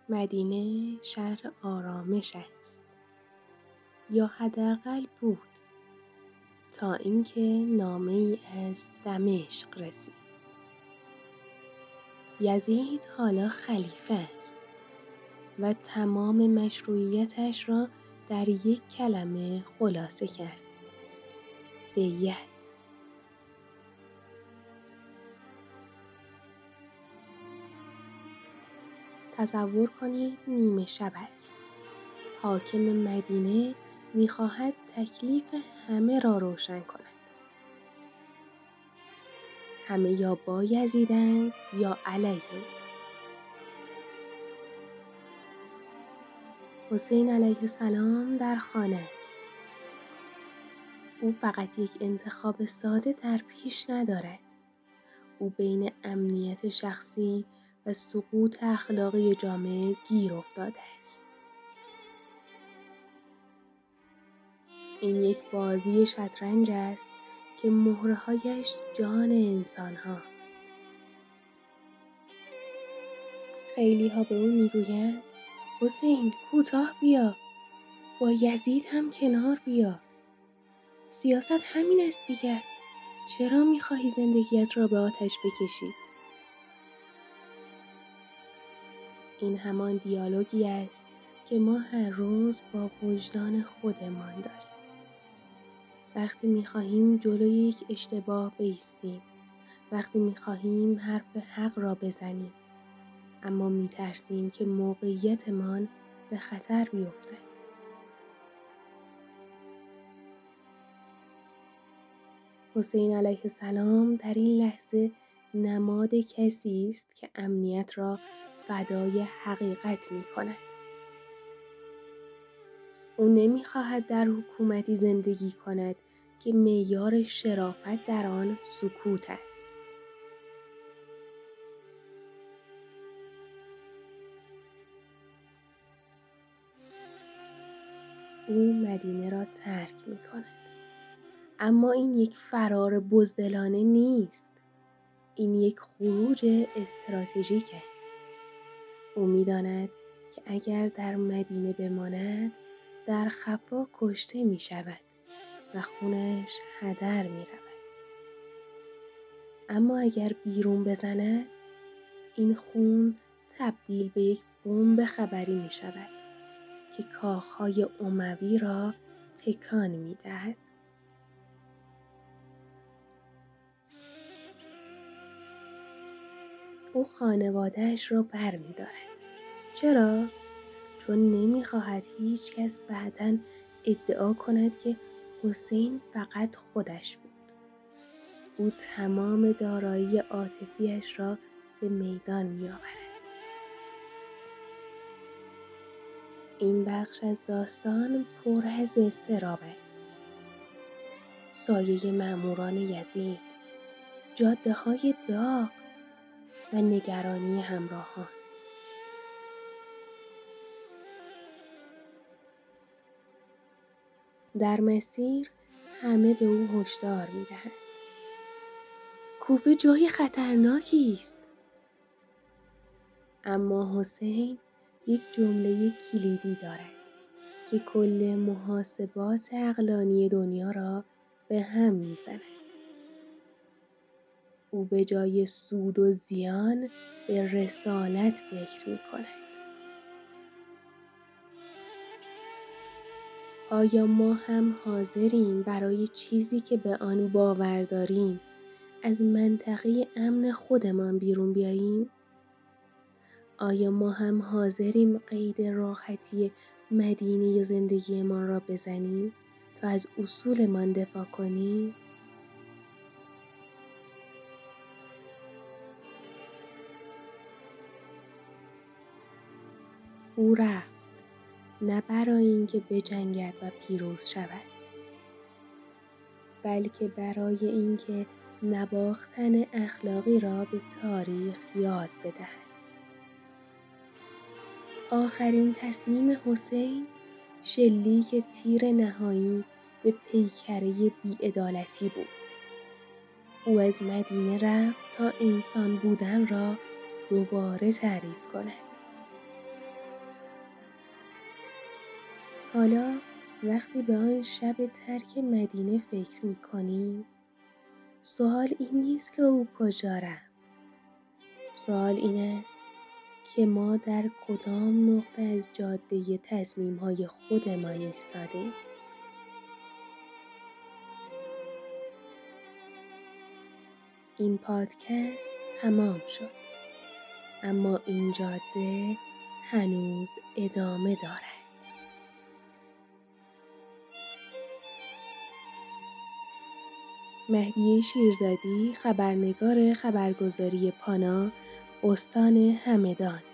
مدینه شهر آرامش است، یا حداقل بود، تا اینکه نامه‌ای از دمشق رسید. یزید حالا خلیفه است و تمام مشروعیتش را در یک کلمه خلاصه کرده: بیعت. تصور کنید نیمه شب است. حاکم مدینه می‌خواهد تکلیف همه را روشن کند. همه یا با یزیدند یا علیه او. حسین علیه السلام در خانه است. او فقط یک انتخاب ساده در پیش ندارد. او بین امنیت شخصی و سقوط اخلاقی جامعه گیر افتاده است. این یک بازی شطرنج است که مهرهایش جان انسان هاست. خیلی ها به او میگویند حسین کوتاه بیا، با یزید هم کنار بیا. سیاست همین است دیگر. چرا میخواهی زندگیت را به آتش بکشی؟ این همان دیالوگی است که ما هر روز با وجدان خودمان داریم. وقتی میخواهیم جلوی یک اشتباه بایستیم، وقتی میخواهیم حرف حق را بزنیم، اما میترسیم که موقعیتمان به خطر بیفتد. حسین علیه السلام در این لحظه نماد کسی است که امنیت را فدای حقیقت می کند. او نمی‌خواهد در حکومتی زندگی کند که معیار شرافت در آن سکوت است. او مدینه را ترک می کند. اما این یک فرار بزدلانه نیست. این یک خروج استراتژیک است. او می داند که اگر در مدینه بماند، در خفا کشته می شود و خونش هدر می رود. اما اگر بیرون بزند، این خون تبدیل به یک بمب خبری می شود که کاخهای اموی را تکان می دهد. او خانواده‌اش را بر می دارد. چرا؟ چون نمی خواهد هیچ کس بعداً ادعا کند که حسین فقط خودش بود. او تمام دارایی عاطفی‌اش را به میدان می آورد. این بخش از داستان پر از اضطراب است. سایه مأموران یزید، جاده‌های داغ و نگرانی همراهان. در مسیر همه به او هشدار می‌دهند. کوفه جای خطرناکی است. اما حسین یک جمله کلیدی دارد که کل محاسبات عقلانی دنیا را به هم می‌زند. او به جای سود و زیان به رسالت فکر می‌کند. آیا ما هم حاضریم برای چیزی که به آن باور داریم از منطقه امن خودمان بیرون بیاییم؟ آیا ما هم حاضریم قید راحتی مدینه زندگیمان را بزنیم تا از اصولمان دفاع کنیم؟ او رفت، نه برای اینکه بجنگد و پیروز شود، بلکه برای اینکه نباختن اخلاقی را به تاریخ یاد بدهد. آخرین تصمیم حسین شلیک تیر نهایی به پیکره بی‌عدالتی بود. او از مدینه رفت تا انسان بودن را دوباره تعریف کند. حالا وقتی به آن شب ترک مدینه فکر می‌کنیم، سوال این نیست که او کجا رفت. سوال این است که ما در کدام نقطه از جاده تصمیم‌های خودمان ایستاده‌ایم. این پادکست تمام شد، اما این جاده هنوز ادامه دارد. مهدیه شیرزادی، خبرنگار خبرگزاری پانا، استان همدان.